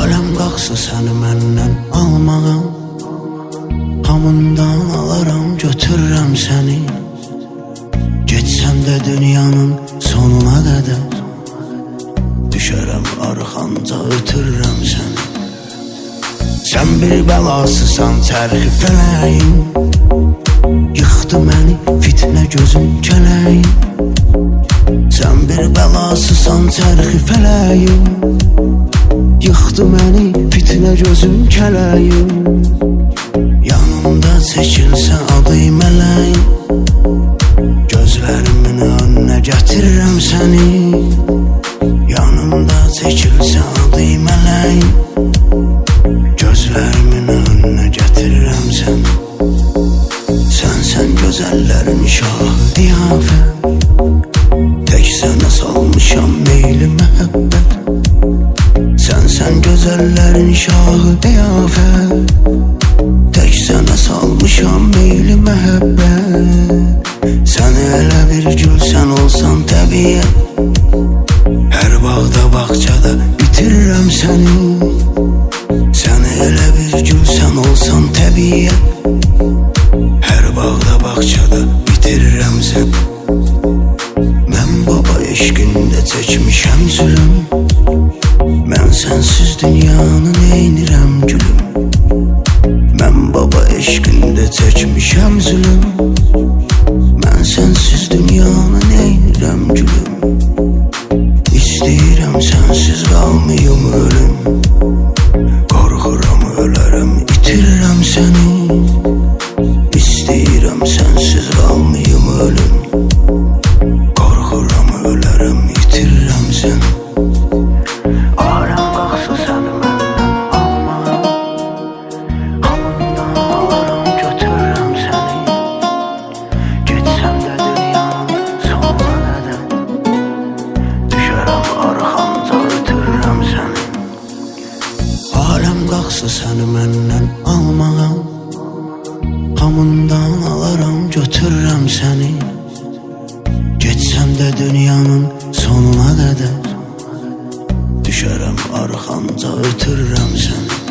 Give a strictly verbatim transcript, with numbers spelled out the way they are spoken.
Aləm qalxsa səni məndən almağa, hamından alaram, götürürəm səni. Getsəm də dünyanın sonuna qədər, düşərəm arxanca, ötürürəm səni. Sən bir bəlasısan, çərxi fələyin, yıxdı məni fitnə gözün kələyin. Sən bir bəlasısan, çərxi fələyin, yıxdı məni fitnə gözün kələyin. Yanımda çəkilsə adı mələyin, gözlərimin önünə gətirirəm səni. Yanımda çəkilsə adı mələyin, gözlərimin önünə gətirirəm səni. Sənsən gözəllərin şahı diyafət, tək sənə salmışam meyli məhəbbət. Sənsən gözəllərin şahı diyafət, tək sənə salmışam meyli məhəbbət. Səni elə bir gül sən olsan təbiət, hər bağda bağçada bitirirəm səni. Səni elə bir gül sən olsan təbiət, hər bağda bağçada bitirirəm səni. Mən baba eşqində çəkmişəm zülüm, mən sənsiz dünyanı neynirəm gülüm. Mən baba eşqində çəkmişəm zülüm, mən sənsiz dünyanı neynirəm gülüm. İstəyirəm sənsiz qalmayım ölüm, qorxuram ölərəm, itirirəm səni. İstəyirəm sənsiz qalmayım ölüm, qorxuram ölərəm, itirirəm səni. Aləm qalxsa səni məndən almağa, hamından alaram, götürürəm səni. Getsəm də dünyanın sonuna qədər, düşərəm arxanca, ötürürəm səni. Aləm qalxsa səni məndən almağa, hamından alaram, götürürəm səni. Getsəm də dünyanın sonuna qədər, düşərəm arxanca, ötürürəm səni.